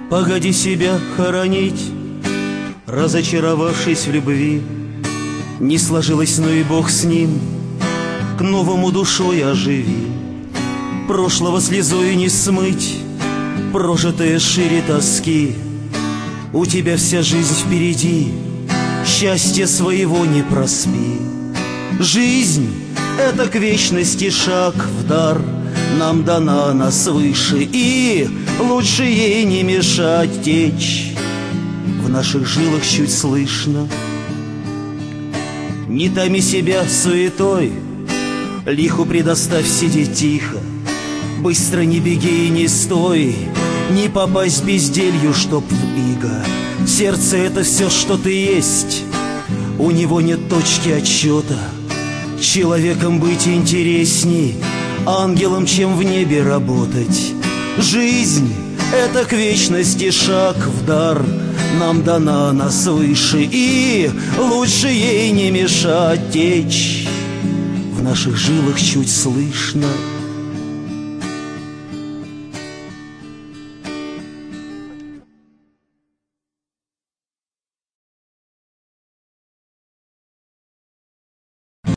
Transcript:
Погоди себя хоронить, разочаровавшись в любви. Не сложилось, но и Бог с ним, к новому душой оживи. Прошлого слезой не смыть, прожитое шире тоски. У тебя вся жизнь впереди, счастья своего не проспи. Жизнь — это к вечности шаг в дар, нам дана она свыше, и лучше ей не мешать течь. В наших жилах чуть слышно. Не томи себя суетой, лиху предоставь сидеть тихо. Быстро не беги и не стой, не попасть безделью, чтоб в иго. Сердце — это все, что ты есть, у него нет точки отсчета. Человеком быть интересней, ангелом, чем в небе работать. Жизнь — это к вечности шаг в дар, нам дана она свыше, и лучше ей не мешать течь. В наших жилах чуть слышно.